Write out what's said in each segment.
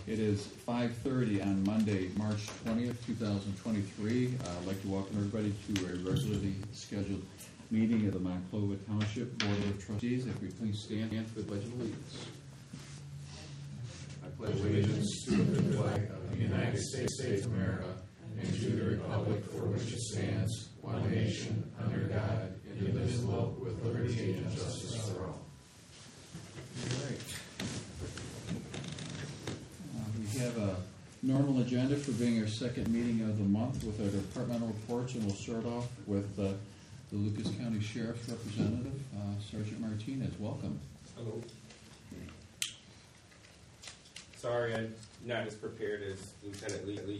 It is 5:30 on Monday, March 20th, 2023. I'd like to welcome everybody to a regularly scheduled meeting of the Monclova Township Board of Trustees. If we please stand for the Pledge of Allegiance. I pledge allegiance to the flag of the United States of America and to the republic for which it stands, one nation, under God, indivisible, with liberty and justice for all. All right. We have a normal agenda for being our second meeting of the month with our departmental reports, and we'll start off with the Lucas County Sheriff's representative, Sergeant Martinez. Welcome. Hello. Sorry, I'm not as prepared as Lieutenant Leach.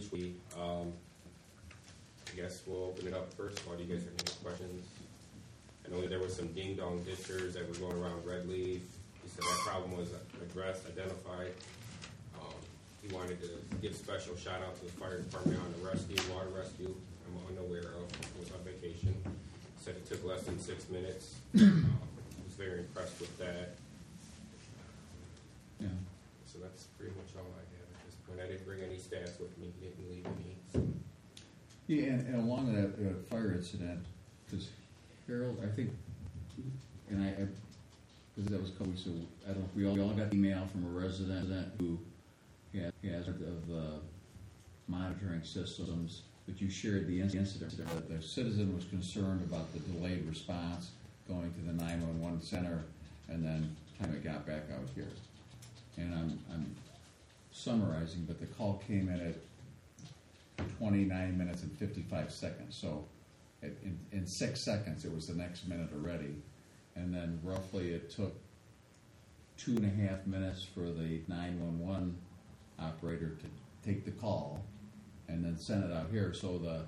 I guess we'll open it up first of all. Do you guys have any questions? I know there was some ding-dong ditchers that were going around Red Leaf. He said that problem was addressed, identified. He wanted to give special shout out to the fire department on the water rescue. I'm unaware of. I was on vacation. Said it took less than 6 minutes. Was very impressed with that. Yeah. So that's pretty much all I have at this point. I didn't bring any stats with me. Didn't leave any. So. Yeah, and along that fire incident, because Harold, I think, and I because that was a couple weeks ago, I don't know if we all got email from a resident who has of monitoring systems, but you shared the incident that the citizen was concerned about the delayed response going to the 911 center and then time it got back out here. And I'm summarizing, but the call came in at 29 minutes and 55 seconds. So in 6 seconds, it was the next minute already. And then roughly it took 2.5 minutes for the 911 operator to take the call and then send it out here. So the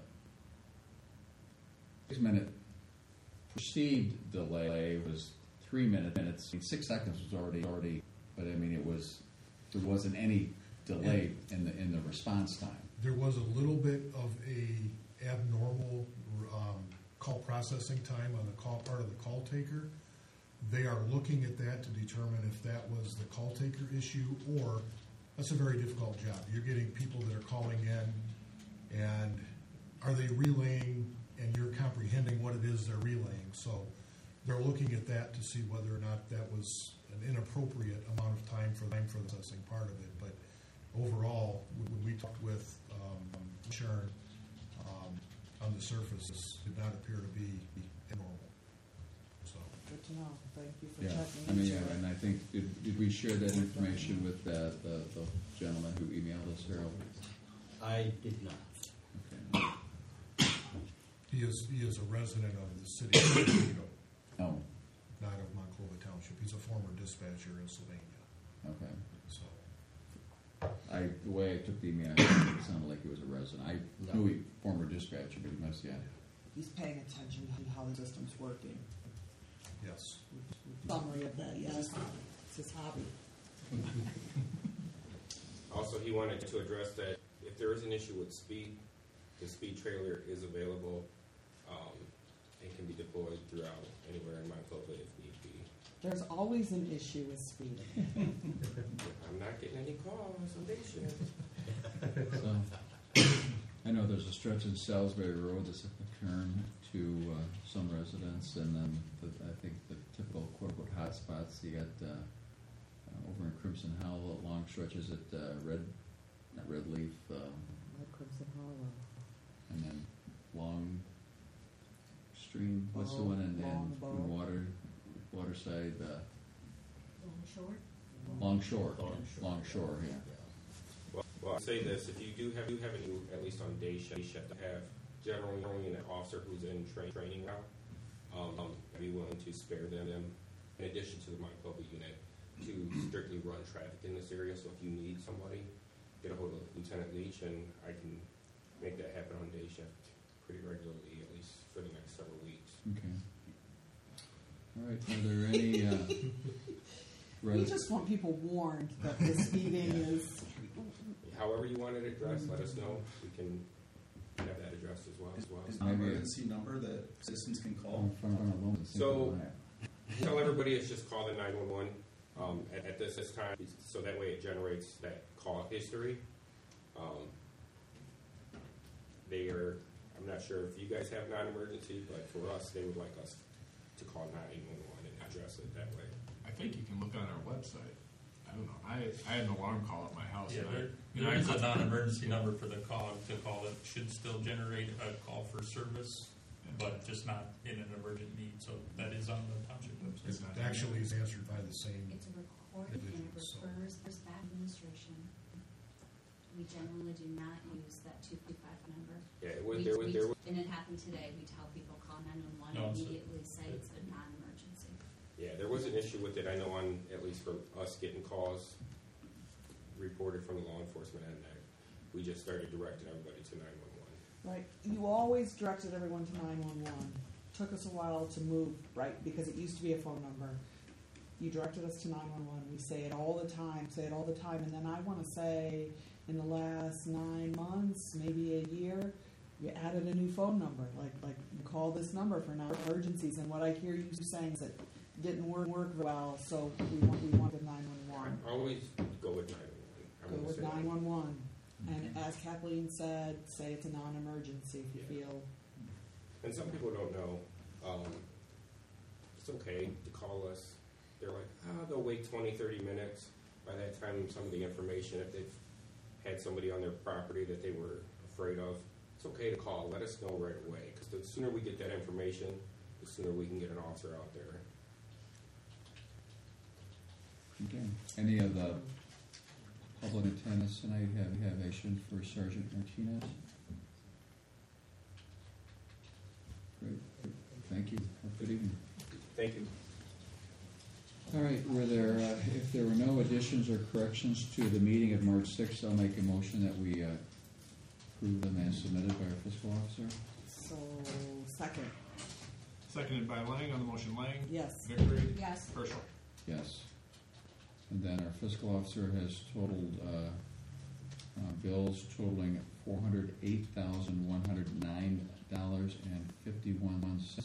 6-minute perceived delay was 3 minutes. I mean, 6 seconds was already, but I mean there wasn't any delay in the response time. There was a little bit of a abnormal call processing time on the call part of the call taker. They are looking at that to determine if that was the call taker issue, or that's a very difficult job. You're getting people that are calling in, and are they relaying, and you're comprehending what it is they're relaying. So they're looking at that to see whether or not that was an inappropriate amount of time for the processing part of it. But overall, when we talked with Sharon, on the surface, it did not appear to be normal. So good to know. Thank you for checking. I mean, yeah, and I think did we share that information with the gentleman who emailed us, Harold? I did not. Okay. he is a resident of the city of Toledo. Oh. Not of Monclova Township. He's a former dispatcher in Sylvania. Okay. So the way I took the email, it sounded like he was a resident. I knew he former dispatcher, but he must, yeah. He's paying attention to how the system's working. yes. Summary of that, yes. It's his hobby. Also, he wanted to address that if there is an issue with speed, the speed trailer is available and can be deployed throughout anywhere in Monclova if need be. There's always an issue with speed. I'm not getting any calls on day shift. So, I know there's a stretch in Salisbury Road that's occurring to some residents, and then I think the typical quote-unquote hot spots, you got over in Crimson Hollow, long stretches at Red Leaf, Crimson Hollow. and then Long Stream, what's the one in Waterside? Longshore, yeah. Well, I'll say this: if you do have any, at least on day shift, to have generally an officer who's in training now, be willing to spare them in addition to the Monclova unit to strictly run traffic in this area. So if you need somebody, get a hold of Lieutenant Leach, and I can make that happen on day shift pretty regularly, at least for the next several weeks. Okay. All right. Are there any? We just want people warned that the speeding is. However you want it addressed, let us know. We can have that addressed as well. Is there an emergency number that citizens can call? So tell everybody it's just call the 911. At this time, so that way it generates that call history. I'm not sure if you guys have non-emergency, but for us, they would like us to call 911 and address it that way. I think you can look on our website. I don't know. I had an alarm call at my house. Yeah, and there is a non-emergency number for the call to call that should still generate a call for service, but just not in an emergent need. So that is on the township website. It's not Actually, is answered by the same. It's a recording and it So- refers back to administration. We generally do not use that 255 number. Yeah, And it happened today. We tell people call 911 No, so- immediately, say it's a non-emergency. yeah, there was an issue with it. I know on, at least for us getting calls reported from the law enforcement end, that we just started directing everybody to 911. Right. You always directed everyone to 911. Took us a while to move, right, because it used to be a phone number. You directed us to 911. We say it all the time, and then I want to say in the last 9 months, maybe a year, you added a new phone number, like you call this number for non-emergencies. And what I hear you saying is it didn't work well, so we wanted 911. I always go with 911. Go with 911. And as Kathleen said, say it's a non-emergency if you feel. And some people don't know. It's okay to call us. They're like, they'll wait 20, 30 minutes. By that time, some of the information, if they've had somebody on their property that they were afraid of, it's okay to call. Let us know right away. Because the sooner we get that information, the sooner we can get an officer out there. Okay. Any of the public attendance tonight have action for Sergeant Martinez? Great. Thank you. Good evening. Thank you. All right. If there were no additions or corrections to the meeting of March 6th, I'll make a motion that we approve them as submitted by our fiscal officer. So, second. Seconded by Lang on the motion. Lang. Yes. Vickery. Yes. Herschel. Yes. And then our fiscal officer has totaled bills totaling $408,109.51.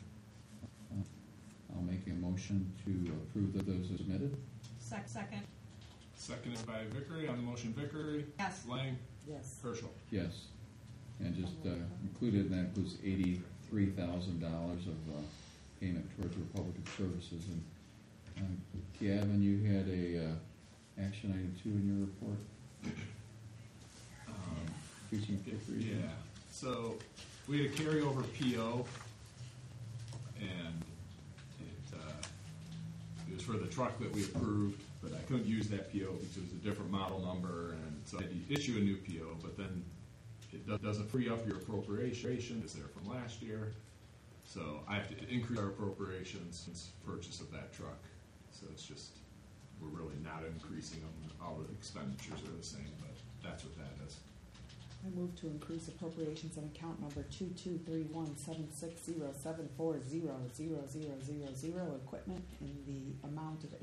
I'll make a motion to approve those as submitted. Second. Seconded by Vickery on the motion. Vickery. Yes. Lang. Yes. Herschel. Yes. And just included, and that includes $83,000 of payment towards Republican services. And Gavin, you had a action item 2 in your report. Precinct 53. Yeah. So we had a carryover PO, and it was for the truck that we approved, but I couldn't use that PO because it was a different model number, and so I had to issue a new PO. But then it doesn't free up your appropriation. It's there from last year, so I have to increase our appropriations since purchase of that truck. So it's just we're really not increasing them. All the expenditures are the same, but that's what that is. I move to increase appropriations on account number 22317607400000 equipment in the amount of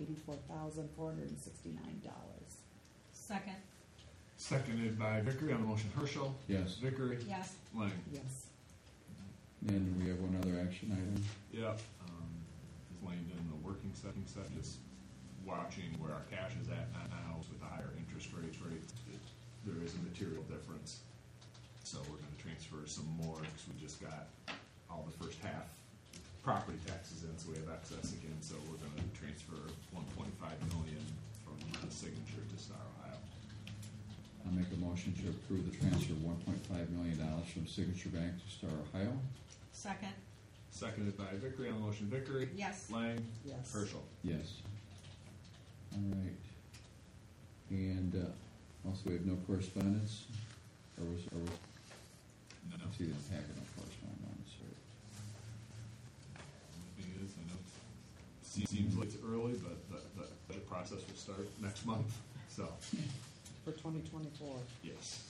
$84,469. Second. Seconded by Vickery on the motion. Herschel. Yes. Vickery. Yes. Lang. Yes. And we have one other action item. Yeah. Is Lane in the working setting set, just watching where our cash is at now with the higher interest rates. There is a material difference. So we're going to transfer some more because we just got all the first half property taxes in, so we have excess again. So we're going to transfer $1.5 million from Signature to Star Ohio. I'll make a motion to approve the transfer of $1.5 million from Signature Bank to Star Ohio. Second. Seconded by Vickery on the motion. Vickery. Yes. Lang. Yes. Herschel. Yes. All right. And also we have no correspondence. Or was No. let's see the packet of correspondence. The thing is, I know it seems like it's early, but the budget process will start next month. So, For 2024. yes.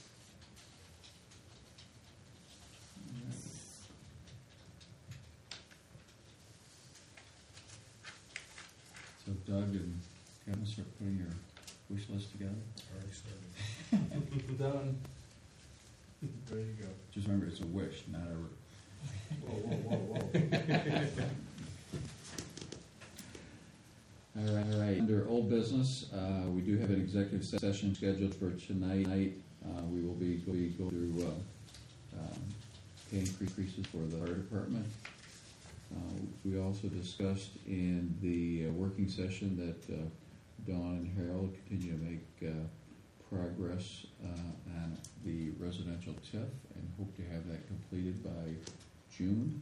So Doug and Kevin, start putting your wish list together. Already started. Done. Ready to go. Just remember, it's a wish, not a. Whoa. All right. Under old business, we do have an executive session scheduled for tonight. We will be going through pay increases for the fire department. We also discussed in the working session that Dawn and Harold continue to make progress on the residential TIF and hope to have that completed by June.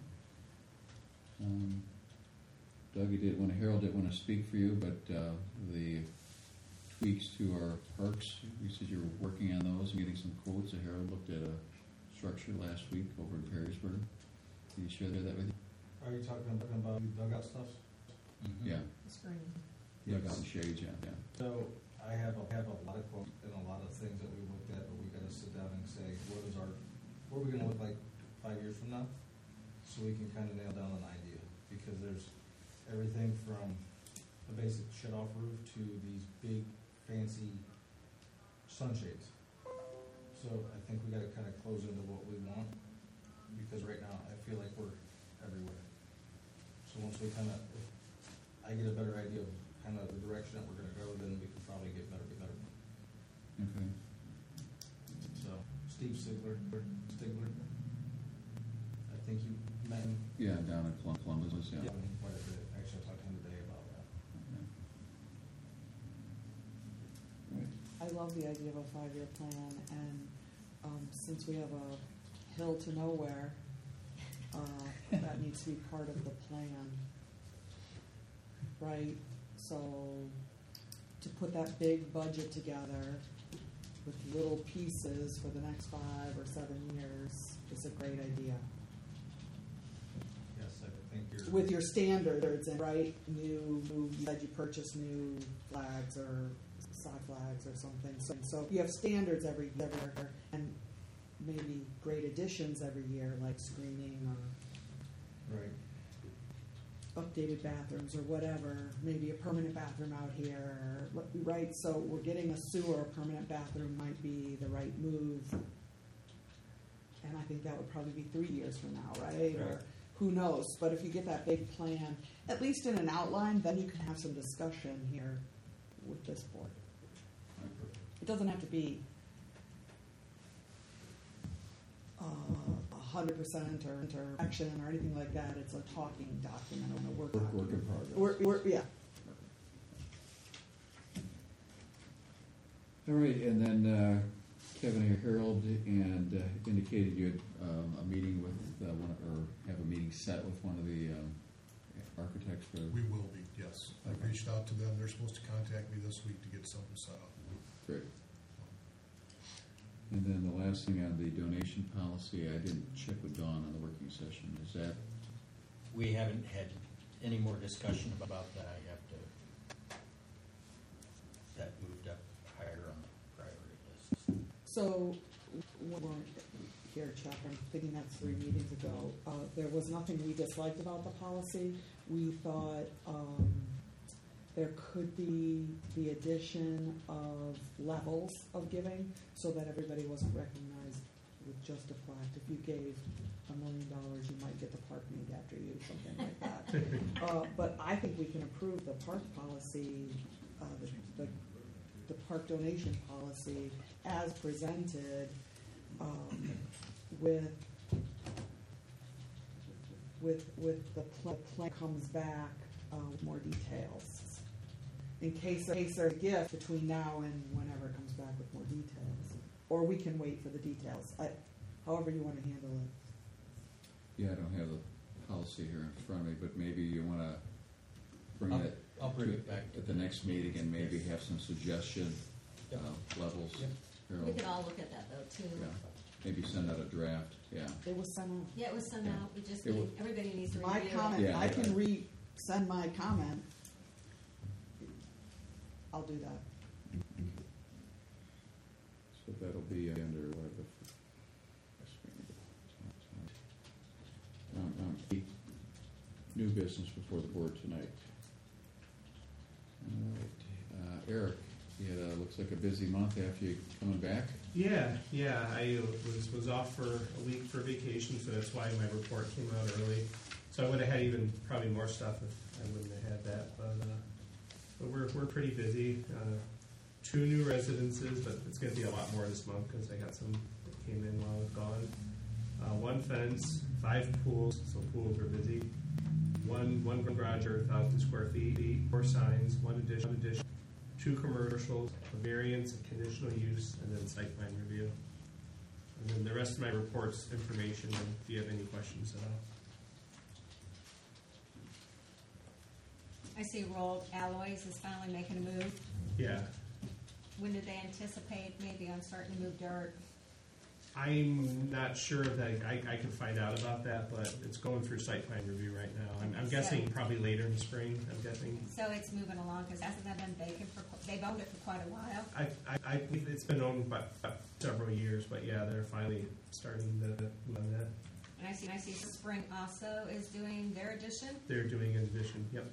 Doug, Harold didn't want to speak for you, but the tweaks to our parks, you said you were working on those and getting some quotes. Harold looked at a structure last week over in Perrysburg. Can you share that with you? Are you talking about dugout stuff? Yeah. Screen. Dugout and shades, yeah. So I have a lot of quotes and a lot of things that we looked at, but we got to sit down and say, what are we going to look like 5 years from now? So we can kind of nail down an idea, because there's everything from a basic shut-off roof to these big, fancy sunshades. So I think we got to kind of close into what we want, because right now I feel like we're everywhere. So once we kind of, if I get a better idea of kind of the direction that we're going to go, then we can probably get better. Okay. So Steve Stigler, I think you met him. Yeah, down in Columbus, yeah. Quite a bit. Actually, I talked to him today about that. Right. I love the idea of a 5-year plan, and since we have a hill to nowhere, that needs to be part of the plan, right? So to put that big budget together with little pieces for the next 5 or 7 years is a great idea. Yes, I think you're. With your standards, and right, you said you purchase new flags or side flags or something. So you have standards every year, and maybe great additions every year, like screening or Right. updated bathrooms or whatever. Maybe a permanent bathroom out here, right? So we're getting a sewer. A permanent bathroom might be the right move, and I think that would probably be 3 years from now, right? Or who knows? But if you get that big plan, at least in an outline, then you can have some discussion here with this board. It doesn't have to be 100% or action or anything like that. It's a talking document on a work Work document. in progress. Yeah. All right, and then Kevin and Harold indicated you had a meeting with have a meeting set with one of the architects for. We will be, yes. I Okay. reached out to them. They're supposed to contact me this week to get something set up. Great. And then the last thing on the donation policy, I didn't check with Dawn on the working session. Is that We haven't had any more discussion about that. I have to, that moved up higher on the priority list. So, when we're here, Chuck, I'm thinking that's 3 meetings ago. There was nothing we disliked about the policy. We thought there could be the addition of levels of giving so that everybody wasn't recognized with just a plaque. If you gave $1 million, you might get the park named after you, something like that. But I think we can approve the park policy, the park donation policy as presented, with the plan comes back with more details. In case there's a gift between now and whenever it comes back with more details. Or we can wait for the details. However you want to handle it. Yeah, I don't have the policy here in front of me, but maybe you want to bring it I'll bring it back at the next meeting and maybe have some suggestion levels. Yep. Harold. We could all look at that though too. Yeah, maybe send out a draft. Yeah. It was sent out. Yeah, it was sent Yeah. out. We just It need, was- everybody needs to My review comment, it. Yeah, I can I- send my comment. I'll do that. So that'll be under whatever. New business before the board tonight. All right, Eric, you had looks like a busy month after you coming back. Yeah. I was off for a week for vacation, so that's why my report came out early. So I would have had even probably more stuff if I wouldn't have had that. But So we're pretty busy. 2 new residences, but it's going to be a lot more this month because I got some that came in while I was gone. 1 fence, 5 pools, so pools are busy. One garage or 1,000 square feet, 4 signs, 1 addition, 2 commercials, a variance, a conditional use, and then site plan review. And then the rest of my report's information, and if you have any questions at all. I see Rolled Alloys is finally making a move. Yeah, When did they anticipate maybe on starting to move dirt? I'm not sure that I can find out about that, but it's going through site plan review right now. I'm guessing probably later in the spring, I'm guessing. So it's moving along, because hasn't that been vacant for, they've owned it for quite a while? It's been owned by several years, but yeah, they're finally starting to move on that. And I see Spring also is doing their addition. They're doing an addition, yep.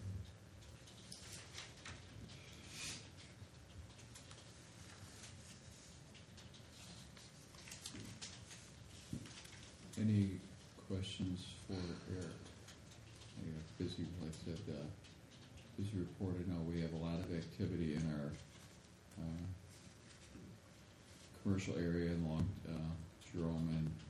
Any questions for Eric? Busy, like I said, busy report. I know we have a lot of activity in our commercial area along Jerome,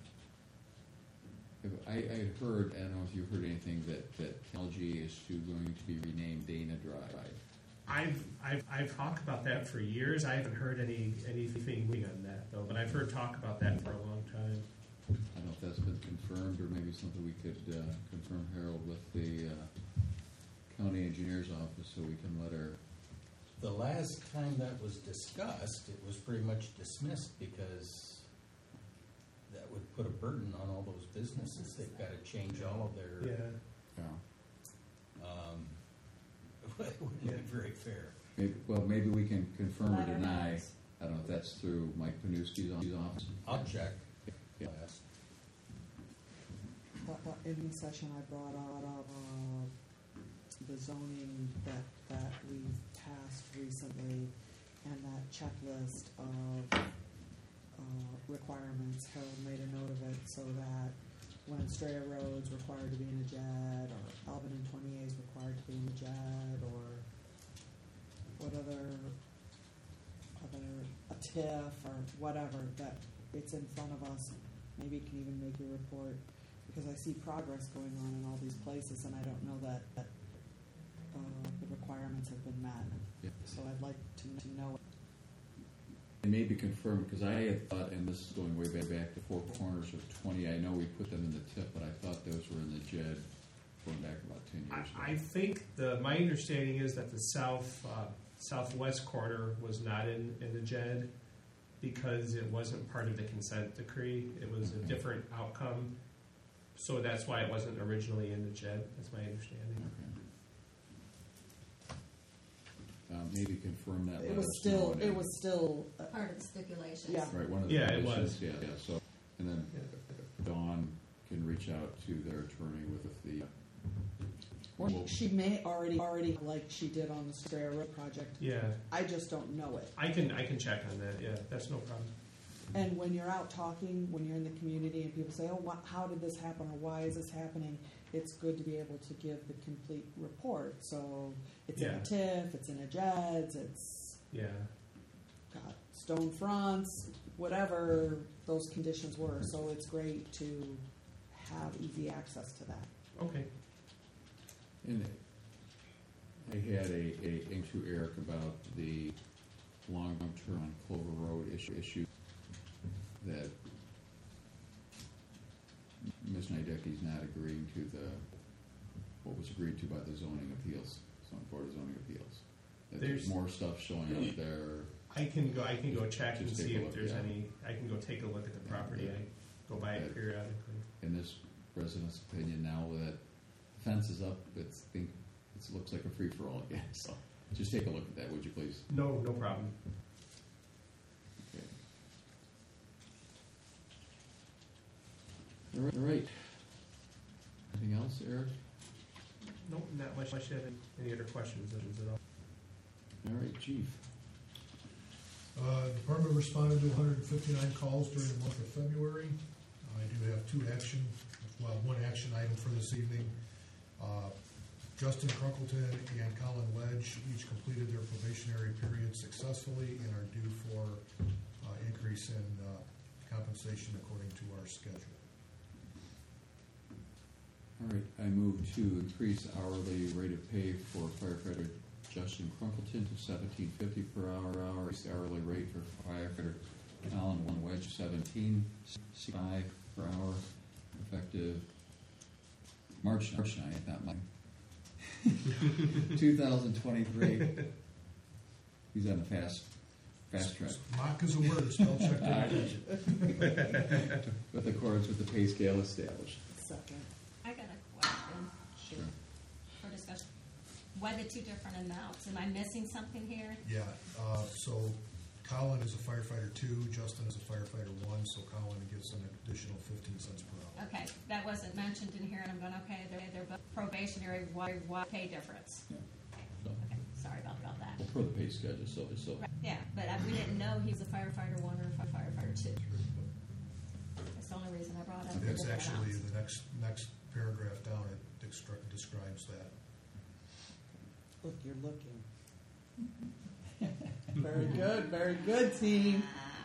and I heard, I don't know if you've heard anything, that LG is going to be renamed Dana Drive. I've talked about that for years. I haven't heard anything on that though, but I've heard talk about that for a long time. I don't know if that's been confirmed, or maybe something we could confirm, Harold, with the county engineer's office, so we can let our. The last time that was discussed, it was pretty much dismissed because that would put a burden on all those businesses. They've got to change all of their. Yeah. It wouldn't be very fair. Maybe we can confirm or deny. I don't know if that's through Mike Panuski's office. I'll check. Yeah. In the session, I brought up the zoning that we passed recently, and that checklist of requirements. Harold made a note of it so that when Strayer Road's required to be in a JED, or Alvin and 28 is required to be in a JED, or what a TIF or whatever, that it's in front of us. Maybe you can even make your report, because I see progress going on in all these places, and I don't know that the requirements have been met. Yeah. So I'd like to know. And maybe confirm, because I had thought, and this is going way back to Four Corners of 20, I know we put them in the TIP, but I thought those were in the JED going back about 10 years ago. I think my understanding is that the southwest corner was not in the JED because it wasn't part of the consent decree. It was a different outcome. So that's why it wasn't originally in the JED. That's my understanding. Okay. Maybe confirm that. It was still Part of the stipulations. Yeah. Right, one of the Yeah, it conditions, was. Yeah, so, and then Dawn can reach out to their attorney with the. She may already like she did on the Strayer Road project. Yeah, I just don't know it. I can check on that. Yeah, that's no problem. And when you're out talking, when you're in the community and people say, oh, how did this happen, or why is this happening, it's good to be able to give the complete report. So it's in a TIF, it's in a JEDS, it's got stone fronts, whatever those conditions were. So it's great to have easy access to that. Okay. And I had a to Eric about the long-term on Clover Road issue that Ms. Nidecki's not agreeing to what was agreed to by the zoning appeals, Board of Zoning Appeals. That there's more stuff showing up there. I can go check and Just see take a if look, there's yeah. any. I can go take a look at the property. Yeah. I go by it periodically. In this resident's opinion, now that the fence is up, it looks like a free-for-all again. So just take a look at that, would you please? No problem. Okay. All right. Anything else, Eric? Nope, not much. I have any other questions at all. All right, Chief. Department responded to 159 calls during the month of February. I do have one action item for this evening. Justin Crunkleton and Colin Wedge each completed their probationary period successfully and are due for increase in compensation according to our schedule. All right, I move to increase hourly rate of pay for firefighter Justin Crunkleton to $17.50 per hour. Increase the hourly rate for firefighter Colin Wedge $17.65 per hour, effective March 9th, not mine. 2023. He's on the fast track. Mock is a word, spell check. With accordance with the pay scale established. Second. I got a question Sure. for discussion. Why the two different amounts? Am I missing something here? Yeah, so Colin is a firefighter 2, Justin is a firefighter 1, so Colin gets an additional 15 cents per hour. Okay, that wasn't mentioned in here, and I'm going, okay, they're both probationary, why pay difference? Yeah. So, Okay, sorry about that. well, per the pay schedule, so. Right, yeah, but we didn't know he was a firefighter 1 or a firefighter 2. That's the only reason I brought up the It's different actually amounts. the next paragraph down, it describes that. Look, you're looking. Very good, team.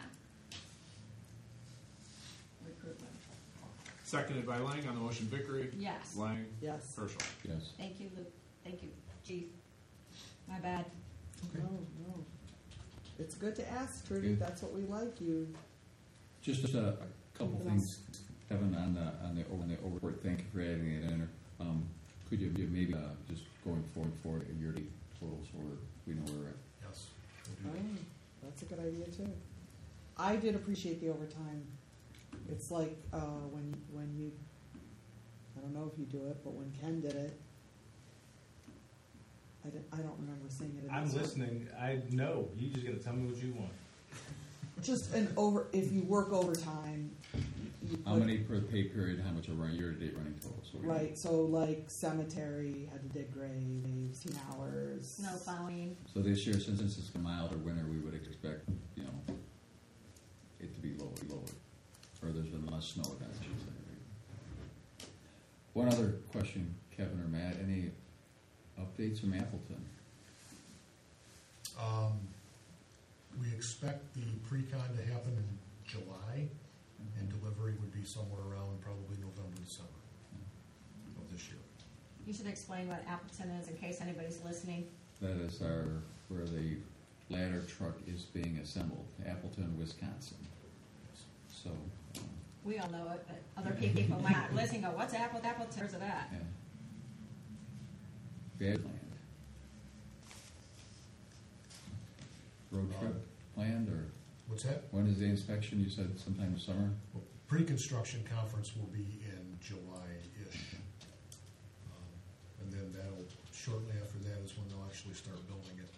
Recruitment. Seconded by Lang on the motion. Vickery? Yes. Lang? Yes. Herschel? Yes. Thank you, Luke. Thank you, Chief. My bad. Okay. No. It's good to ask, Trudy. Okay. That's what we like. You. Just a couple Anything things, Kevin, on the overport. Thank you for adding it in. Could you maybe just going forward a yearly total so we know where we're at? Yes. Oh, we'll do that. that's a good idea too. I did appreciate the overtime. It's like when you. I don't know if you do it, but when Ken did it, I don't remember seeing it. In I'm this one. listening. I know. You just gotta tell me what you want. Just if you work overtime. You How put- many per pay period? How much a year-to-date running total? So we- Right, so like cemetery had to dig graves, 10 hours. Snow plowing. So this year, since it's a milder winter, we would expect it to be lower, or there's been less snow than it should say. One other question, Kevin or Matt, any updates from Appleton? We expect the pre-con to happen in July, and delivery would be somewhere around probably November, December of this year. You should explain what Appleton is in case anybody's listening. That is where the ladder truck is being assembled, Appleton, Wisconsin. So, We all know it, but other people might not listen and go, what's Appleton? Where's it at? yeah. Bad land. Road trip planned, or What's that? when is the inspection? You said sometime in summer? Well, pre-construction conference will be in July-ish. And then shortly after that is when they'll actually start building it.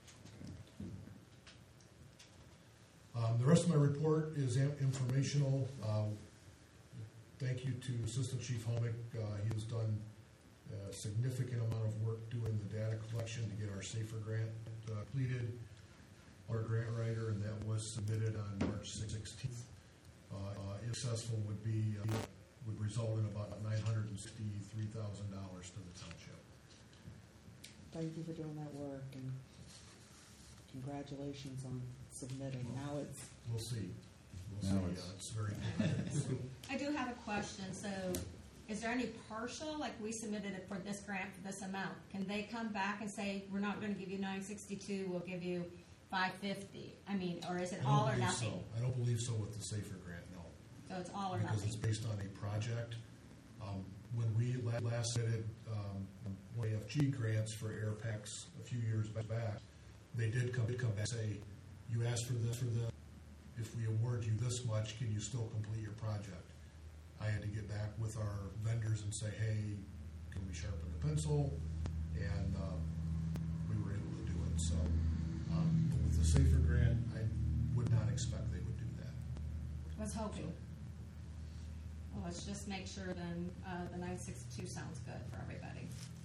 The rest of my report is informational. Thank you to Assistant Chief Homick. He has done a significant amount of work doing the data collection to get our SAFER grant completed. Our grant writer, and that was submitted on March 16th. If successful, would result in about $963,000 to the township. Thank you for doing that work, and congratulations on submitting. Now it's We'll see. Now It's very good. I do have a question. So is there any partial, like we submitted it for this grant for this amount? Can they come back and say, we're not going to give you 962, we'll give you 550? I mean, or is it all or nothing? I don't believe so with the SAFER grant, no. So it's all or Because nothing? it's based on a project. When we last submitted AFG grants for air packs a few years back, they did come back and say, you asked for this, if we award you this much, can you still complete your project? I had to get back with our vendors and say, hey, can we sharpen the pencil? And we were able to do it. So but with the SAFER grant, I would not expect they would do that. Was hoping. Well, let's just make sure then the 962 sounds good for everybody.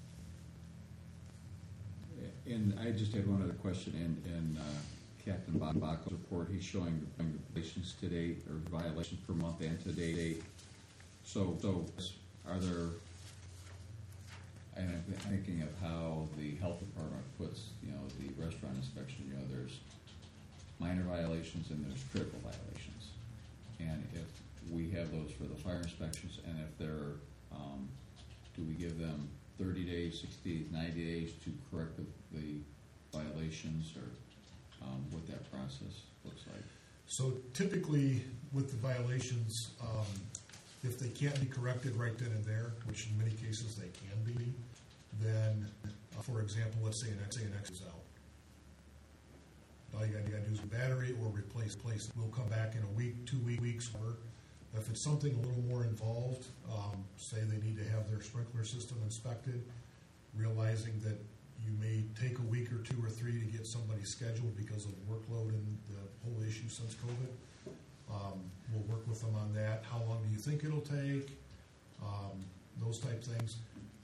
And I just had one other question. In Captain Baco's report, he's showing violations to date, or violations per month and to date. So are there and I'm thinking of how the health department puts, the restaurant inspection, there's minor violations and there's critical violations. And if we have those for the fire inspections, and if they're, do we give them 30 days, 60 days, 90 days to correct the violations, or what that process looks like? So typically, with the violations, if they can't be corrected right then and there, which in many cases they can be, then, for example, let's say an X is out. All you gotta do is a battery or replace it. We'll come back in a week, 2 weeks, or if it's something a little more involved, say they need to have their sprinkler system inspected, realizing that you may take a week or 2 or 3 to get somebody scheduled because of workload and the whole issue since COVID. We'll work with them on that. How long do you think it'll take? Those type things.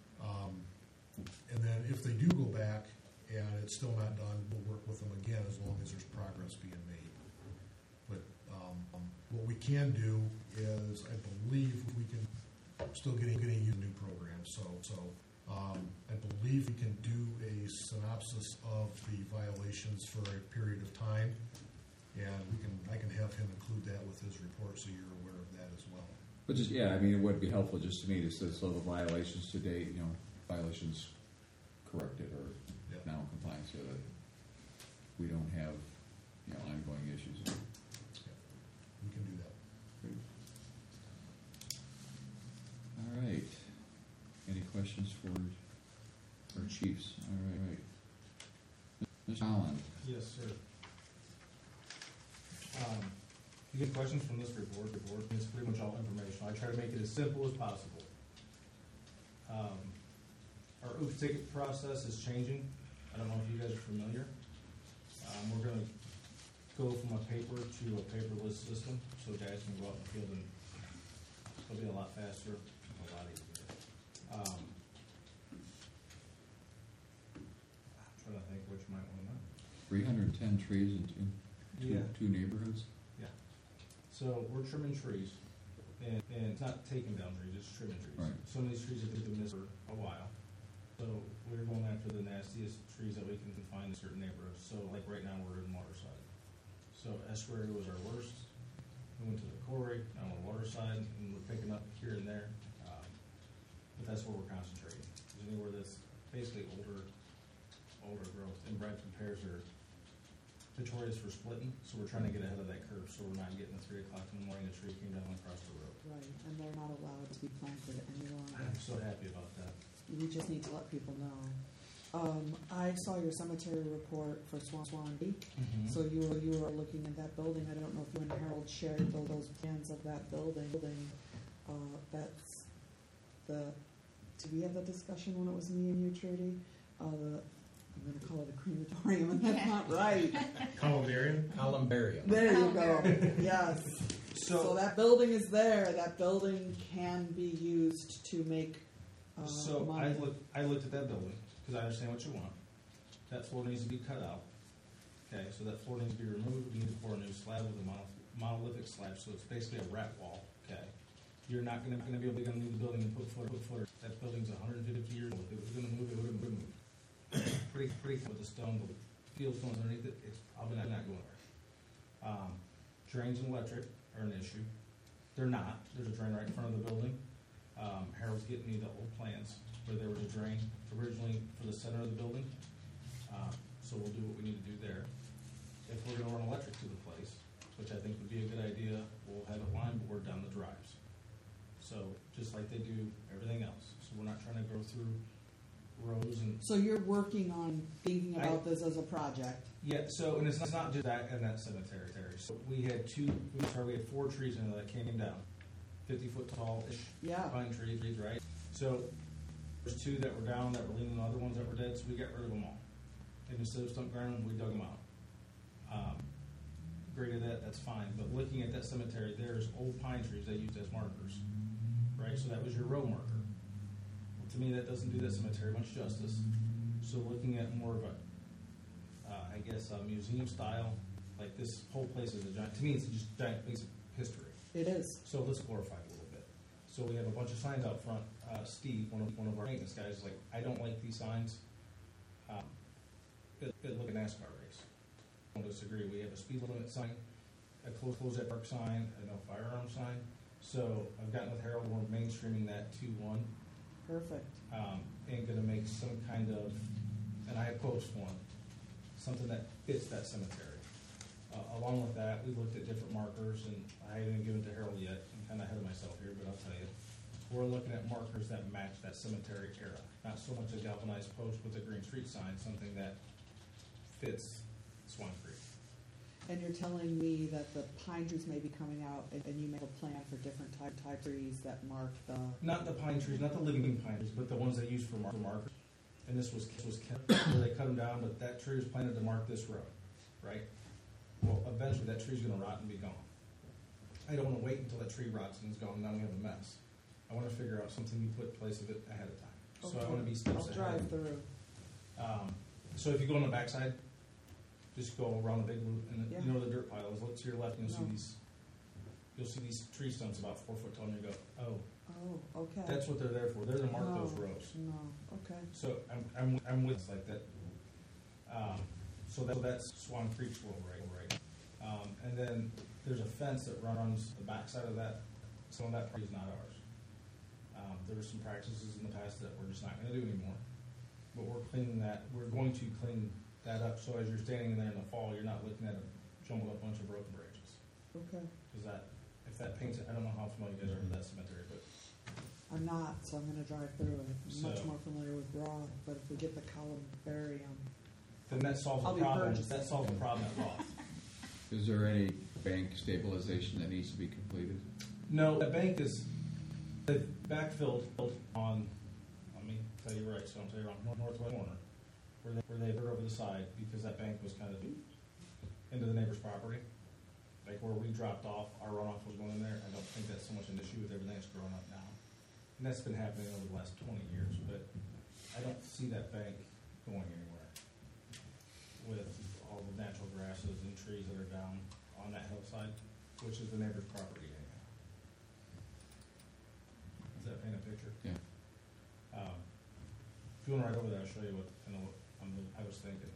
And then if they do go back and it's still not done, we'll work with them again as long as there's progress being made. But what we can do is, I believe we can still getting you new programs. So I believe we can do a synopsis of the violations for a period of time, and I can have him include that with his report so you're aware of that as well. But just, it would be helpful just to me to say, so the violations to date, violations corrected or now in compliance, so that we don't have, ongoing issues. Yeah, we can do that. Great. All right. Any questions for our chiefs? All right. Mr. Holland. Yes, sir. You get questions from this report. It's pretty much all information. I try to make it as simple as possible. Our OOF ticket process is changing. I don't know if you guys are familiar. We're going to go from a paper to a paperless system, so guys can go out in the field and it'll be a lot faster, a lot easier. I'm trying to think what you might want to know. 310 trees in two neighborhoods? Yeah. So we're trimming trees, and it's not taking down trees, it's trimming trees. Right. Some of these trees have been missed for a while. So we're going after the nastiest trees that we can find in certain neighborhoods. So like right now we're in Waterside. So estuary was our worst. We went to the quarry, now we're Waterside, and we're picking up here and there. But that's where we're concentrating. There's anywhere that's basically older growth. And Bradford pears are notorious for splitting, so we're trying to get ahead of that curve so we're not getting at 3 o'clock in the morning, a tree came down across the road. Right, and they're not allowed to be planted any longer. I'm so happy about that. We just need to let people know. I saw your cemetery report for Swan Beach. Mm-hmm. So you were looking at that building. I don't know if you and Harold shared those plans of that building. That's the. Did we have that discussion when it was me and you, Trudy? I'm going to call it a crematorium, and that's not right. Columbarium. There you go. Yes. So that building is there. That building can be used to make. So money. I looked at that building because I understand what you want. That floor needs to be cut out. Okay, so that floor needs to be removed. We need to pour a new slab with a monolithic slab, so it's basically a rat wall. Okay, you're not going to be able to leave the building and put footer. That building's 150 years old. If it was going to move, it would have moved. pretty with the stone, the field stones underneath it. I'm not going there. Drains and electric are an issue. They're not. There's a drain right in front of the building. Harold's getting me the old plans where there was a drain originally for the center of the building. So we'll do what we need to do there. If we're going to run electric to the place, which I think would be a good idea, we'll have a line board down the drives. So just like they do everything else. So we're not trying to go through rows and. So you're working on thinking about this as a project. Yeah. So and it's not just that and that cemetery. So we had 4 trees in there that came down. 50-foot tall-ish pine trees, right? So there's 2 that were down that were leaning, other ones that were dead, so we got rid of them all. And instead of stump grinding them, we dug them out. Graded that's fine. But looking at that cemetery, there's old pine trees they used as markers, right? So that was your row marker. Well, to me, that doesn't do that cemetery much justice. So looking at more of a museum style, like this whole place is a giant, to me, it's just a giant piece of history. It is. So let's glorify it a little bit. So we have a bunch of signs out front. Steve, one of our maintenance guys, is like, I don't like these signs. It look like a NASCAR race. I don't disagree. We have a speed limit sign, a close at park sign, a no firearm sign. So I've gotten with Harold, we're mainstreaming that to one. Perfect. And gonna make some kind of, and I have quotes for one, something that fits that cemetery. Along with that, we looked at different markers, and I haven't given it to Harold yet. I'm kind of ahead of myself here, but I'll tell you. We're looking at markers that match that cemetery era. Not so much a galvanized post with a green street sign, something that fits Swan Creek. And you're telling me that the pine trees may be coming out, and you make a plan for different type trees that mark the. Not the pine trees, not the living pine trees, but the ones they use for markers. And this was where they cut them down, but that tree was planted to mark this road, right? Well, eventually that tree's gonna rot and be gone. I don't wanna wait until that tree rots and is gone, now we have a mess. I wanna figure out something you put in place of it ahead of time. So I wanna be steps I'll ahead. drive through. So if you go on the backside, just go around the big loop, and Yeah. you know where the dirt pile is, look to your left and No. you'll see these tree stumps about 4 foot tall, and you go, oh, Oh, okay. that's what they're there for, they're to mark No. those rows. No, okay. So I'm with like that. So that's Swan Creek's world right. And then there's a fence that runs the backside of that. Some of that part is not ours. There were some practices in the past that we're just not going to do anymore. But we're cleaning that. We're going to clean that up. So as you're standing there in the fall, you're not looking at a jumbled up bunch of broken branches. Okay. Because if that paints it, I don't know how familiar you guys are with that cemetery, but I'm not, so I'm gonna drive through it. I'm much So- more familiar with Roth, but if we get the columbarium, then that solves I'll the be problem. purchasing. That solves the problem at Roth. Is there any bank stabilization that needs to be completed? No, the bank is backfilled on, let me tell you right, so I'm telling you wrong, northwest corner, where they put over the side, because that bank was kind of into the neighbor's property. Like where we dropped off, our runoff was going in there. I don't think that's so much an issue with everything that's growing up now. And that's been happening over the last 20 years, but I don't see that bank going anywhere with all the natural grasses and trees that are down on that hillside, which is the neighbor's property anyhow. Does that paint a picture? Yeah. If you want to ride over there, I'll show you what I was thinking.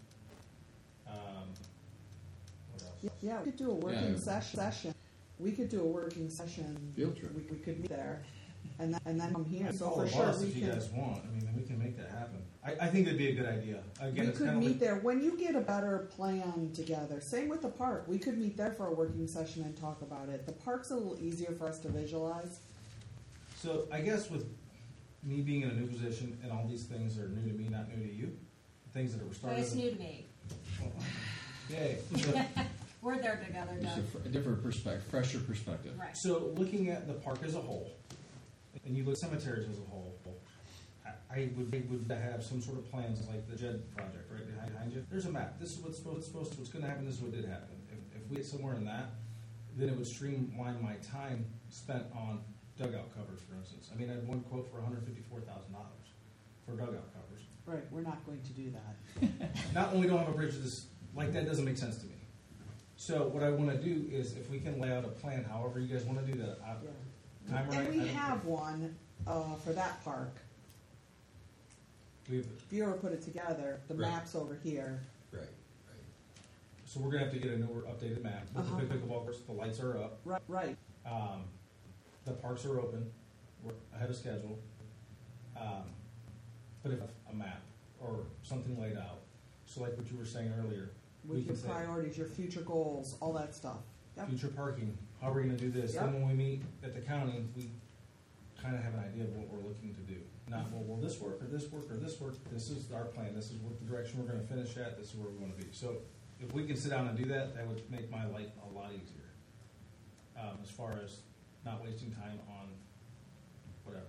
What else? yeah, we could do a working Yeah. session. We could do a working session. Field trip. We could meet there, and then I'm here. I'd So call for the sure boss we if you can. guys want. I mean, we can make that happen. I think it'd be a good idea. Again, We it's could kind of meet like, there when you get a better plan together. Same with the park. We could meet there for a working session and talk about it. The park's a little easier for us to visualize. so I guess with me being in a new position and all these things are new to me, not new to you, things that were But started. it's new to me. Yay. We're there together, Just Doug. a different perspective, fresher perspective. Right. So looking at the park as a whole, and you look at cemeteries as a whole, I would have some sort of plans like the JED project right behind you. There's a map. This is what's supposed to, what's going to happen. This is what did happen. If we get somewhere in that, then it would streamline my time spent on dugout covers, for instance. I mean, I had one quote for $154,000 for dugout covers. Right, we're not going to do that. Not when we don't have a bridge this, like that doesn't make sense to me. So what I want to do is if we can lay out a plan, however you guys want to do that. I'm right. And I we don't have care. one for that park. We've, If you ever put it together, the Right. map's over here. Right. so we're gonna have to get a newer updated map. With Uh-huh. the pickleball courts, the lights are up. Right. The parks are open. We're ahead of schedule. But if a map or something laid out, so like what you were saying earlier, we With can your say priorities, your future goals, all that stuff. Yep. future parking. How are we gonna do this? Yep. Then when we meet at the county, we kind of have an idea of what we're looking to do. Not, well, will this work or this work or this work? This is our plan. This is what the direction we're gonna finish at. This is where we wanna be. So if we can sit down and do that, that would make my life a lot easier. As far as not wasting time on whatever.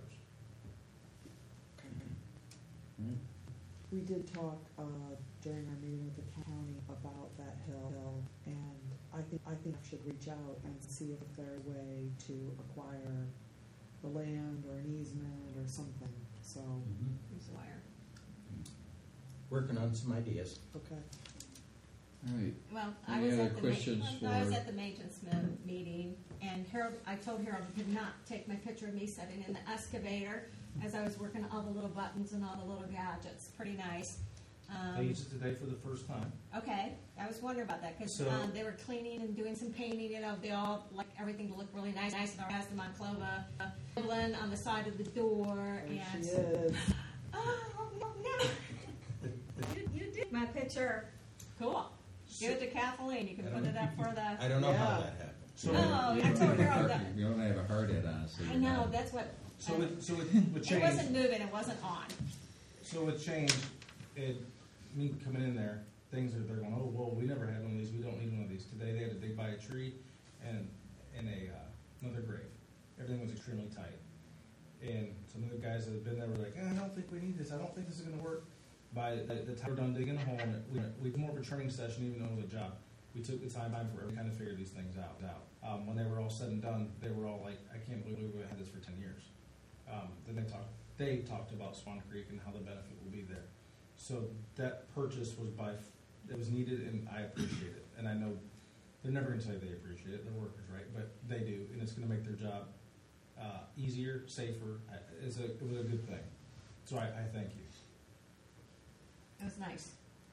We did talk during our meeting with the county about that hill, and I think I should reach out and see if there's a way to acquire the land or an easement or something. So, Who's the liar? Working on some ideas. okay. All right. Well, Any other questions I was for- at the maintenance meeting, and Harold, I told Harold he could not take my picture of me sitting in the excavator as I was working all the little buttons and all the little gadgets. Pretty nice. I used it today for the first time. Okay, I was wondering about that because So- they were cleaning and doing some painting. You know, they all like everything to look really nice. And I asked them on Clova, on the side of the door, There and she is. oh no, you did my picture. Cool. Give it to Kathleen. You can put it up for the. I don't know how Yeah. that happened. So, Oh, You I don't told have a Harold heart- that. You don't have a hard hat on, so I you're know not- that's what. with It change, wasn't moving. It wasn't on. so with change, me coming in there, they're going, oh, well, we never had one of these, we don't need one of these. Today they had to dig by a tree and another grave. Everything was extremely tight. And some of the guys that had been there were like, I don't think we need this, I don't think this is gonna work. By the time we're done digging a hole, and we did more of a training session, even though it was a job. We took the time for it, we kind of figured these things out. When they were all said and done, they were all like, I can't believe we had this for 10 years. Then they talked about Swan Creek and how the benefit will be there. So that purchase it was needed, and I appreciate it. And I know they're never going to say they appreciate it, they're workers, right? But they do, and it's going to make their job easier, safer. It was a good thing. So I thank you. It was nice.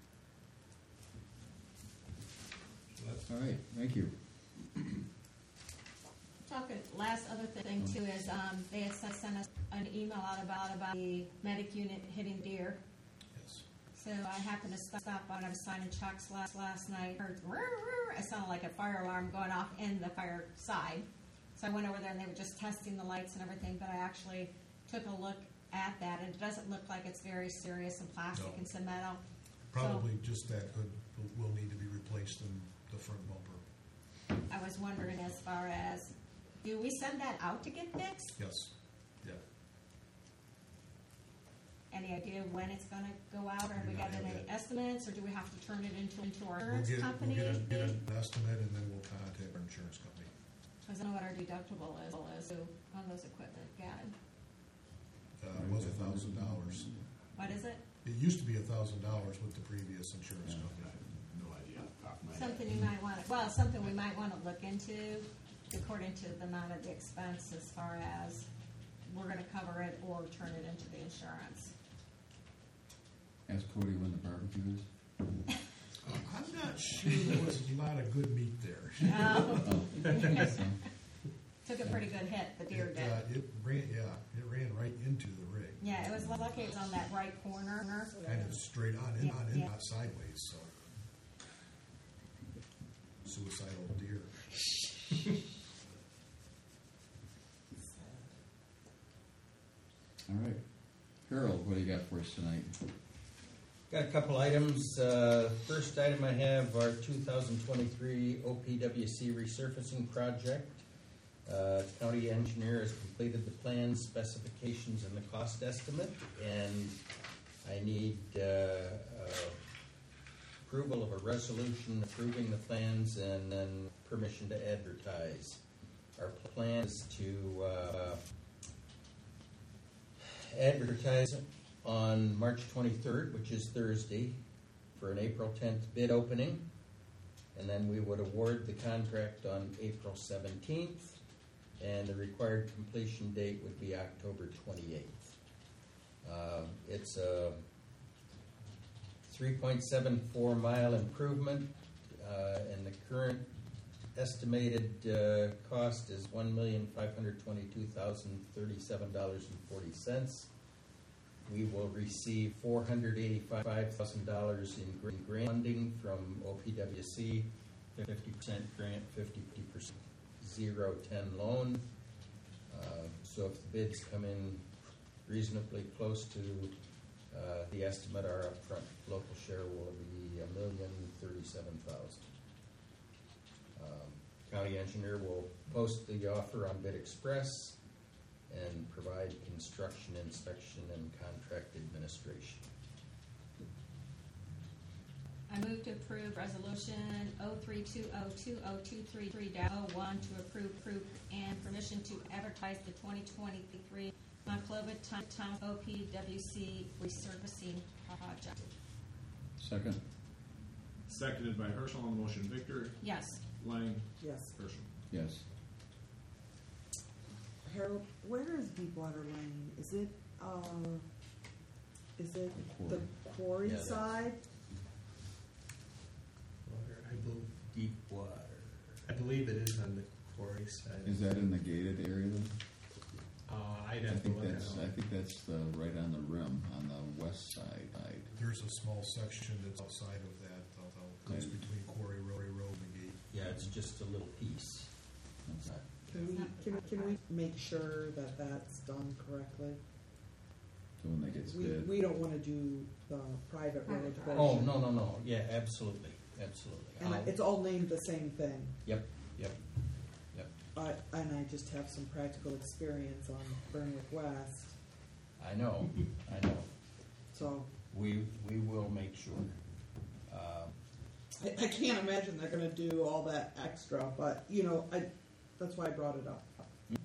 So that's All right, thank you. Talking, last other thing too is, they had sent us an email out about the medic unit hitting deer. Yes. So I happened to stop on, I was signing checks last night, heard, "Rrr, rrr," it sounded like a fire alarm going off in the fire side. So I went over there and they were just testing the lights and everything, but I actually took a look at that, and it doesn't look like it's very serious and plastic No. and some metal. Probably just that hood will need to be replaced in the front bumper. I was wondering as far as, do we send that out to get fixed? Yes. Yeah. Any idea when it's gonna go out, or have we No, got not any yet. estimates, or do we have to turn it into our We'll insurance get company? get an estimate, and then we'll contact our insurance company. Because I know what our deductible is, so on those equipment, God, It was $1,000. what is it? It used to be $1,000 with the previous insurance Yeah. company. No idea off the top of my head. Something you might want, something we might want to look into, according to the amount of the expense as far as we're gonna cover it or turn it into the insurance. Ask Cody when the barbecue is. I'm not sure there was a lot of good meat there. Oh. Took a pretty good hit, the deer did. It ran right into the rig. Yeah, it was lucky it was on that right corner. Kind of straight on in, Yeah. not sideways, so. Suicidal deer. All right. Harold, what do you got for us tonight? Got a couple items. First item I have our 2023 OPWC resurfacing project. County engineer has completed the plans, specifications, and the cost estimate, and I need approval of a resolution approving the plans and then permission to advertise. Our plan is to advertise on March 23rd, which is Thursday, for an April 10th bid opening, and then we would award the contract on April 17th, and the required completion date would be October 28th. It's a 3.74 mile improvement, and the current estimated cost is $1,522,037.40. We will receive $485,000 in grant funding from OPWC, 50% grant, 50% 0-10 loan. So if the bids come in reasonably close to the estimate, our upfront local share will be $1,037,000. County engineer will post the offer on Bid Express and provide construction, inspection, and contract administration. I move to approve resolution 03202023-01 to approve and permission to advertise the 2023 Monclova Town OPWC resurfacing project. Second. Seconded by Herschel on the motion. Victor, Yes. Lang, Yes. Herschel. Yes. Harold, where is Deepwater Lane? Is it the quarry Yeah, that's- side? Water, Deep water. I believe it is on the quarry side. Is that in the gated area then? I'd I have to think look at that's, I think that's the, right on the rim, on the west side. There's a small section that's outside of that, goes between Quarry Road and the gate. Yeah, it's just a little piece. It's not- Can we make sure that that's done correctly? So when that gets bid. We don't wanna do the private road Private portion. Oh, no, yeah, absolutely, absolutely. And it's all named the same thing. Yep. And I just have some practical experience on Burnwick West, I know, so we will make sure. I can't imagine they're gonna do all that extra, but, that's why I brought it up.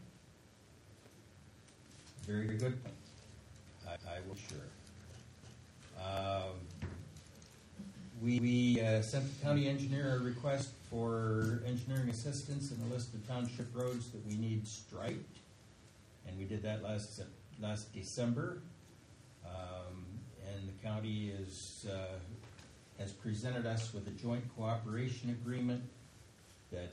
Very good point. I will sure. We sent the county engineer a request for engineering assistance in a list of township roads that we need striped, and we did that last December. And the county has presented us with a joint cooperation agreement that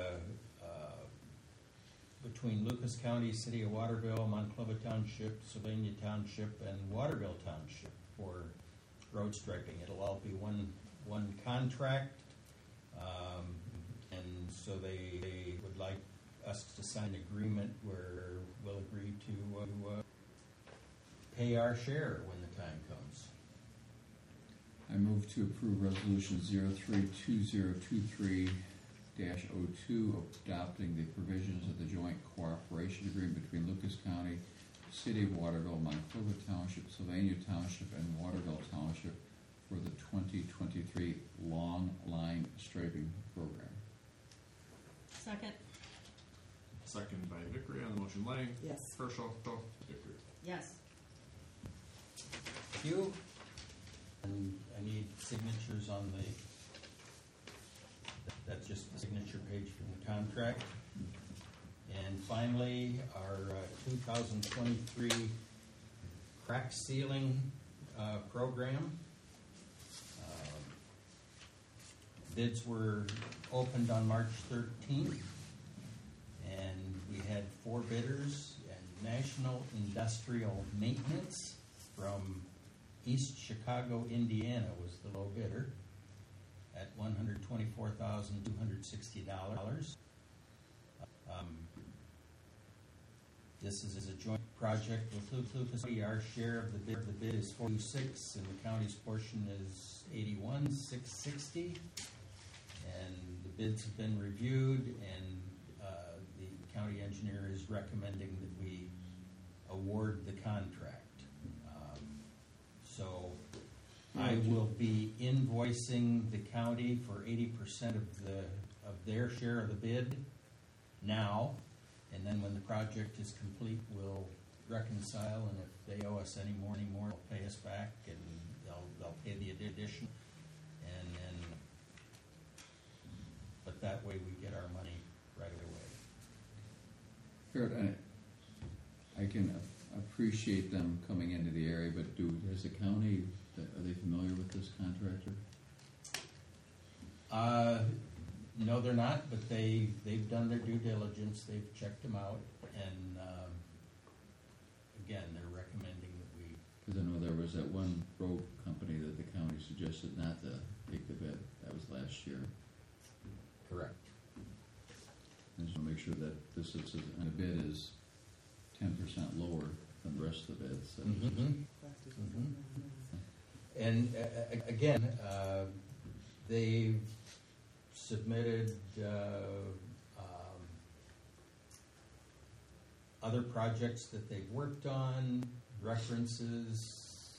between Lucas County, City of Waterville, Monclova Township, Sylvania Township, and Waterville Township for road striping. It'll all be one contract, and so they would like us to sign an agreement where we'll agree to pay our share when the time comes. I move to approve resolution 032023-02, adopting the provisions of the joint cooperation agreement between Lucas County, City of Waterville, Monclova Township, Sylvania Township, and Waterville Township for the 2023 long line striping program. Second. Seconded by Vickery on the motion. Lang, Yes. Herschel, Vickery. Yes. Thank you. And I need signatures on that's just the signature page from the contract. And finally, our 2023 crack sealing program. Bids were opened on March 13th, and we had 4 bidders, and National Industrial Maintenance from East Chicago, Indiana was the low bidder at $124,260. This is a joint project with Lucas. Our share of the bid is $46,000, and the county's portion is $81,660. And the bids have been reviewed, and the county engineer is recommending that we award the contract. So I will be invoicing the county for 80% of their share of the bid now, and then when the project is complete, we'll reconcile, and if they owe us any more, they'll pay us back, and they'll pay the addition, and then, but that way we get our money right away. Kurt, I can appreciate them coming into the area, but is the county, are they familiar with this contractor? No, they're not, but they've done their due diligence, they've checked them out, and again, they're recommending that we. Because I know there was that one road company that the county suggested not to take the bid. That was last year. Correct. I just want to make sure that this is, and the bid is 10% lower than the rest of the bids. So. And again, they've submitted other projects that they've worked on, references.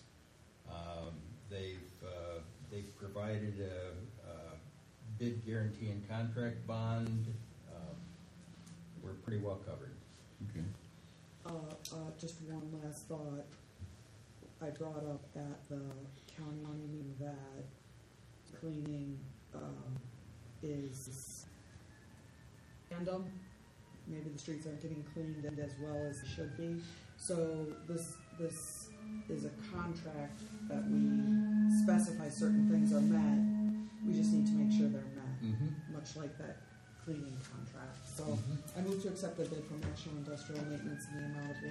They've provided a bid guarantee and contract bond. We're pretty well covered. Okay. Just one last thought. I brought up at the county meeting that cleaning is random. Maybe the streets aren't getting cleaned as well as they should be. So this is a contract that we specify certain things are met. We just need to make sure they're met, much like that cleaning contract. So I move to accept the bid from National Industrial Maintenance in the amount of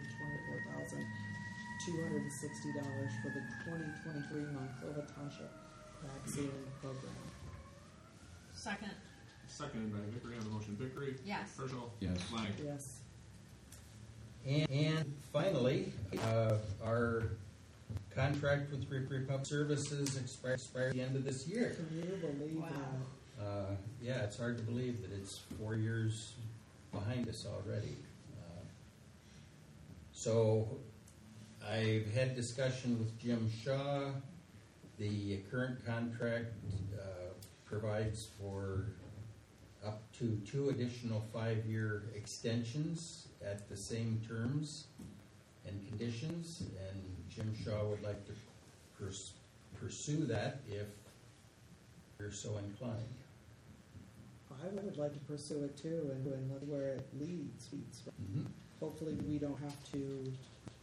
$124,260 for the 2023 Monclova Township crack sealing program. Second. Seconded by Vickery on the motion. Vickery? Yes. Herschel? Yes. Lang? Yes. And finally, our contract with Republic Services expires at the end of this year. Can you believe Wow. that? Yeah, it's hard to believe that it's 4 years behind us already. So I've had discussion with Jim Shaw. The current contract provides for up to 2 additional 5-year extensions at the same terms and conditions, and Jim Shaw would like to pursue that if you're so inclined. I would like to pursue it too, and look where it leads. Hopefully, we don't have to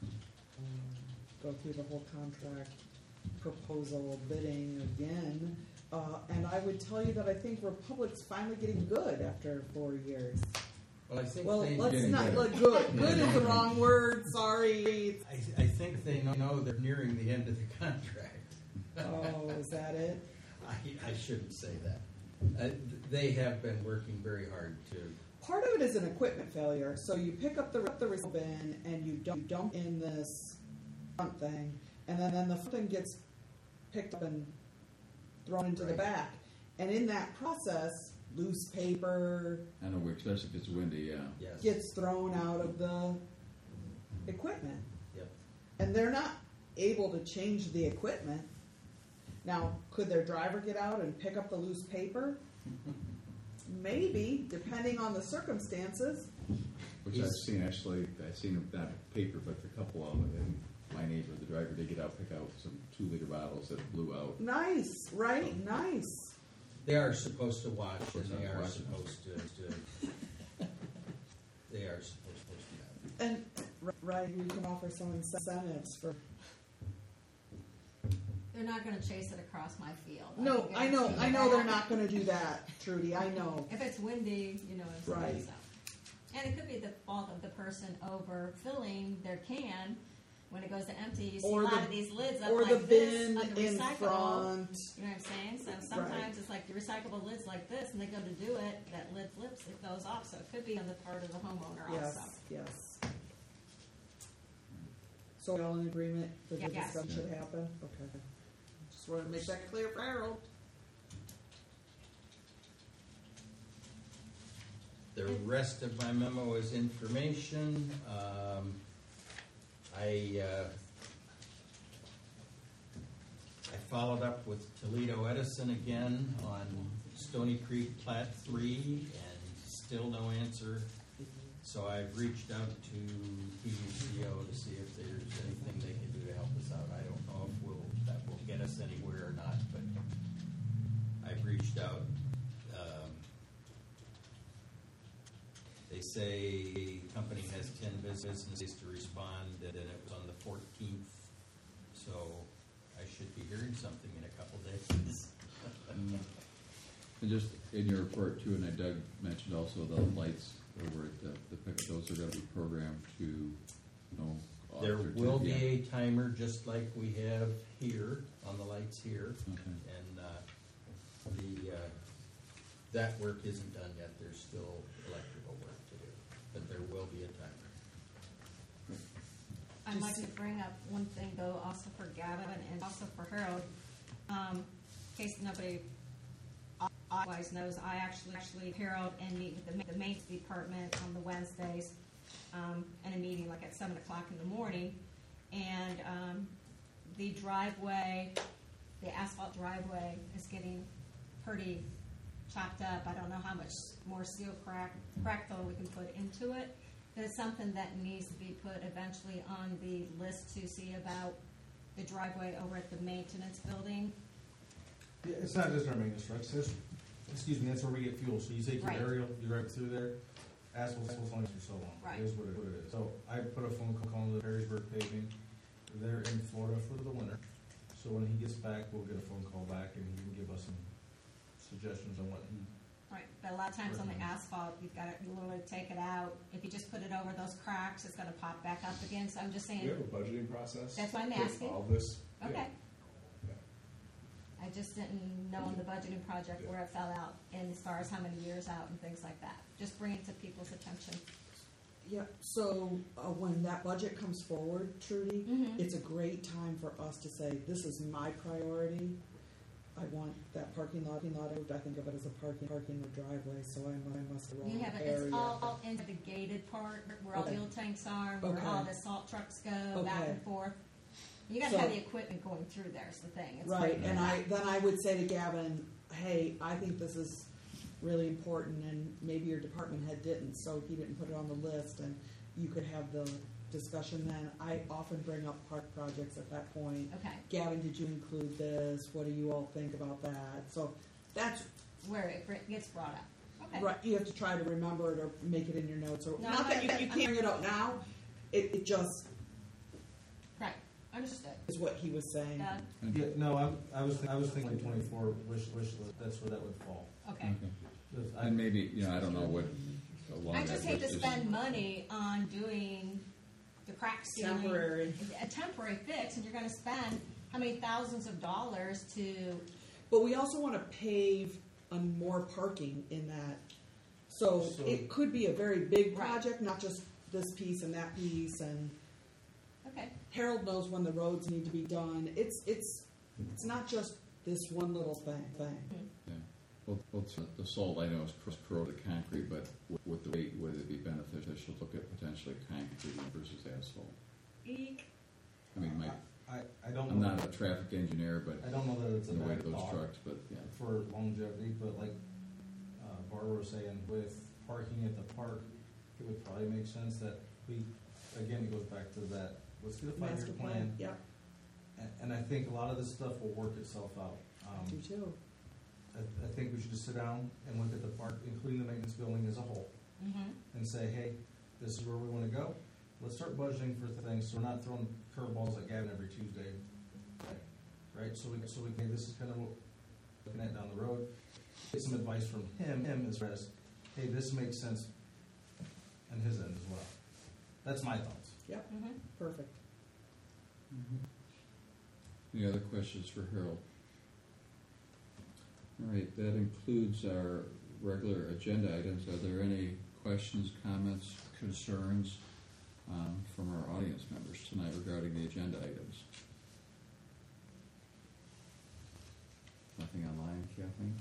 go through the whole contract proposal bidding again. And I would tell you that I think Republic's finally getting good after 4 years. Well, I think Let's not look good. Good is the wrong word. Sorry. I think they know they're nearing the end of the contract. Oh, is that it? I shouldn't say that. They have been working very hard to. Part of it is an equipment failure. So you pick up the recycle bin and you dump in this front thing, and then the front thing gets picked up and thrown into the back. And in that process, loose paper I know, especially if it's windy, Yes. gets thrown out of the equipment. Yep. And they're not able to change the equipment. Now, could their driver get out and pick up the loose paper? Maybe, depending on the circumstances. which I've seen actually. I've seen not paper, but a couple of them. And my neighbor, the driver, they get out, pick out some 2-liter bottles that blew out. Nice, right? Nice. They are supposed to watch, and course, they I'm are watching. supposed to. They are supposed to do that. And, right, we can offer some incentives for. They're not going to chase it across my field. No, can I know guarantee they're that. not going to do that, Trudy. I know. If it's windy, it's Right. so. And it could be the fault of the person overfilling their can when it goes to empty. You see Or a lot the- of these lids up Or like the this bin on the in recyclable. front. You know what I'm saying? So sometimes it's like the recyclable lid's like this, and they go to do it, that lid flips, it goes off. So it could be on the part of the homeowner Yes, also. yes. So we're all in agreement that the Yes. discussion should happen? Okay. Just wanted to make that clear for Harold. The rest of my memo is information. I followed up with Toledo Edison again on Stony Creek Plat 3, and still no answer. So I've reached out to PUCO to see if there's anything they can do to help us out. I don't know if that will get us anywhere or not, but I've reached out. They say the company has 10 business days to respond, and it was on the 14th, so I should be hearing something in a couple days. And just in your report too, and Doug mentioned also the lights over at the pickup, those are going to be programmed to, off There or to- will be yeah. a timer just like we have here, on the lights here, Okay. and that work isn't done yet. There's still electrical work to do, but there will be a timer. I'd like to bring up one thing though, also for Gavin and also for Harold. In case nobody otherwise knows, I actually Harold and meet with the maintenance department on the Wednesdays, in a meeting like at 7 o'clock in the morning. And the driveway, the asphalt driveway is getting pretty chopped up. I don't know how much more seal crack fill we can put into it. It's something that needs to be put eventually on the list to see about the driveway over at the maintenance building. Yeah, it's not just our maintenance trucks. That's where we get fuel. So you take your Right. aerial, you drive through there, asphalt's only for so long. Right. It is what it is. So I put a phone call to Perrysburg Paving. They're in Florida for the winter. So when he gets back, we'll get a phone call back and he can give us some suggestions on what he. Right, but a lot of times on the asphalt, you've got to literally take it out. If you just put it over those cracks, it's gonna pop back up again, so I'm just We saying, have a budgeting process. That's why I'm with asking. All this. Yeah. okay. Yeah. I just didn't know in the budgeting project where it fell out, and as far as how many years out and things like that. Just bring it to people's attention. Yeah, so when that budget comes forward, Trudy, Mhm. it's a great time for us to say, this is my priority. I want that parking lot approved. I think of it as a parking driveway, so I must have wrong You have it, area. it's all into the gated part, where all the Okay. fuel tanks are, where all Okay. the salt trucks go, back Okay. and forth. You gotta So- have the equipment going through there, is the thing. It's Right, like- and I would say to Gavin, hey, I think this is really important, and maybe your department head didn't, so he didn't put it on the list, and you could have the discussion then. I often bring up park projects at that point. Okay, Gavin, did you include this? What do you all think about that? So that's where it gets brought up. Okay. right. You have to try to remember it or make it in your notes, or No, not that you I'm- can't bring it up now. It just Right, understood. is what he was saying. Doug? Yeah, no, I was thinking 24 wish list. That's where that would fall. Okay. Because And maybe, I don't know what. along I that just hate to list is- spend money on doing the crack sealing. Temporary. A temporary fix, and you're gonna spend how many thousands of dollars to, But we also want to pave on more parking in that. So So- it could be a very big Right. project, not just this piece and that piece. And okay, Harold knows when the roads need to be done. It's not just this one little thing. Yeah. Well, the salt I know is corroded concrete, but with the weight, would it be beneficial to look at potentially concrete versus asphalt? eek, I mean, I don't I'm know. not a traffic engineer, but I don't know that it's a in the weight bad of those thought trucks, but yeah. for longevity, but like Barbara was saying, with parking at the park, it would probably make sense that again, it goes back to that, let's get a Master five-year plan. plan. Yep. And I think a lot of this stuff will work itself out. You too. I think we should just sit down and look at the park, including the maintenance building as a whole, mm-hmm, and say, hey, this is where we want to go. Let's start budgeting for things, so we're not throwing curveballs at Gavin every Tuesday. Right? So we can, this is kind of what we're looking at down the road. Get some advice from him as far as, hey, this makes sense on his end as well. That's my thoughts. Yep. mm-hmm. Perfect. Any other questions for Harold? All right, that includes our regular agenda items. Are there any questions, comments, concerns from our audience members tonight regarding the agenda items? Nothing online, Kathleen?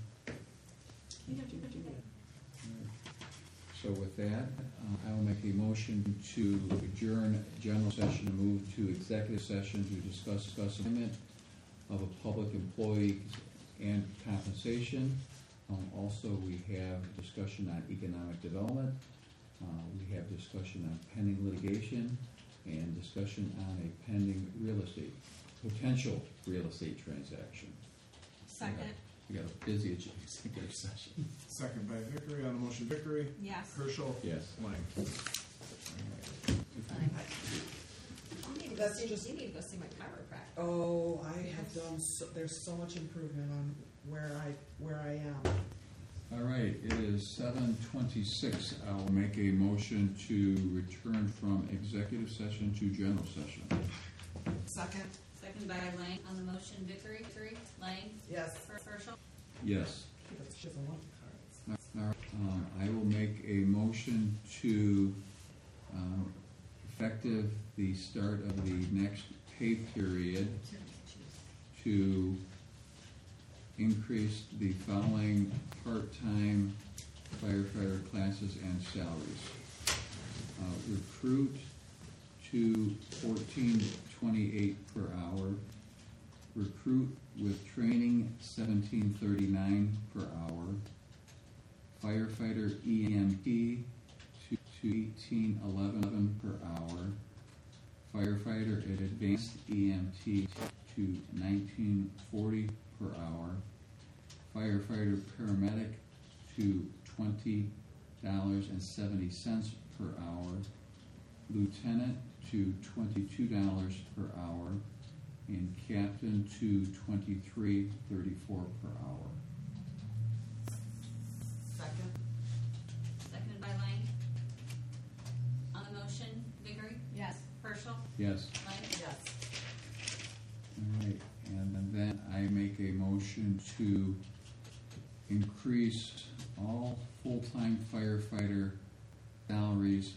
So with that, I will make a motion to adjourn general session and move to executive session to discuss employment of a public employee and compensation. Also, we have discussion on economic development. We have discussion on pending litigation and discussion on a pending potential real estate transaction. Second, We got a busy executive session. Second by Vickery on the motion. Vickery, yes. Herschel, Yes. Lang. That's You just- need to go see my chiropractor. Oh, I have done. There's so much improvement on where I am. All right, it is 7:26. I will make a motion to return from executive session to general session. Second. Second by Lang on the motion. Vickery, Lang, Yes. Herschel. Yes. She doesn't want the cards. I will make a motion to, effective the start of the next pay period, to increase the following part-time firefighter classes and salaries. Recruit to $14.28 per hour. Recruit with training $17.39 per hour. Firefighter EMT to $18.11 per hour. Firefighter at advanced EMT to $19.40 per hour. firefighter paramedic to $20.70 per hour, lieutenant to $22 per hour, and captain to $23.34 per hour. Second. Seconded by Lang. On the motion, Vickery? Yes. Herschel? Yes. Lang? Yes. All right, and then I make a motion to increase all full-time firefighter salaries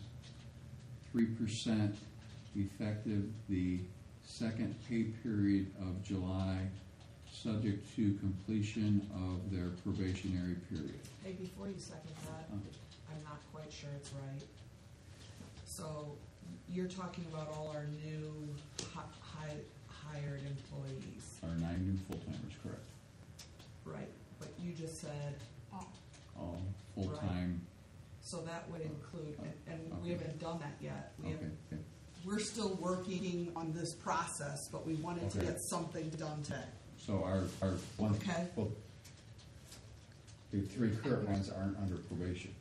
3% effective the second pay period of July, subject to completion of their probationary period. Hey, before you second that, I'm not quite sure it's right. So you're talking about all our new hired employees, Our 9 new full-timers, correct? right? But you just said, All full-time, so that would include, and we Okay. haven't done that yet. okay. We're still working on this process, but we wanted to Okay. get something done today. So our one, Okay. well, the 3 current ones aren't under probation.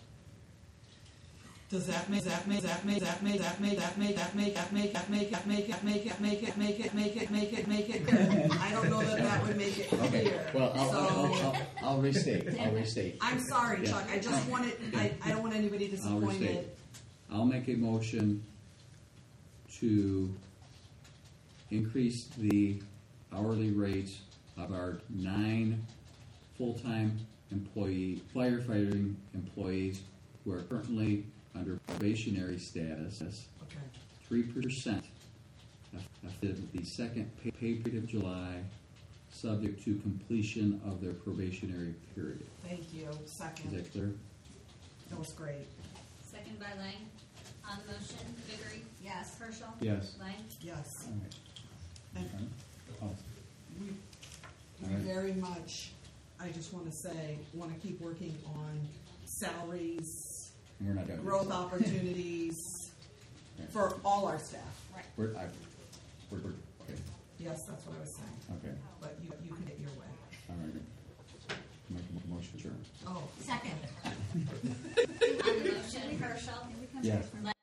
Does that make it? I don't know that would make it Okay, clear. well, So, I'll restate. I'm sorry, Yeah. Chuck, I just wanted, I don't want anybody I'll restate. disappointed. I'll make a motion to increase the hourly rates of our 9 full-time firefighting employees who are currently under probationary status, Okay, 3% effective the second pay period of July, subject to completion of their probationary period. thank you, Is second, that clear? that was great, Seconded by Lang. On the motion, Vickery? Yes. Herschel? Yes. Lang? yes. All right. And Oh, we All right. very much, I just want to say, want to keep working on salaries, We're not done. growth opportunities for all our staff. We're, okay, Yes, that's what I was saying, okay, but you can get your way. all right. Make a motion, sure. Oh, Second. On the motion, Herschel? Yes. Lang?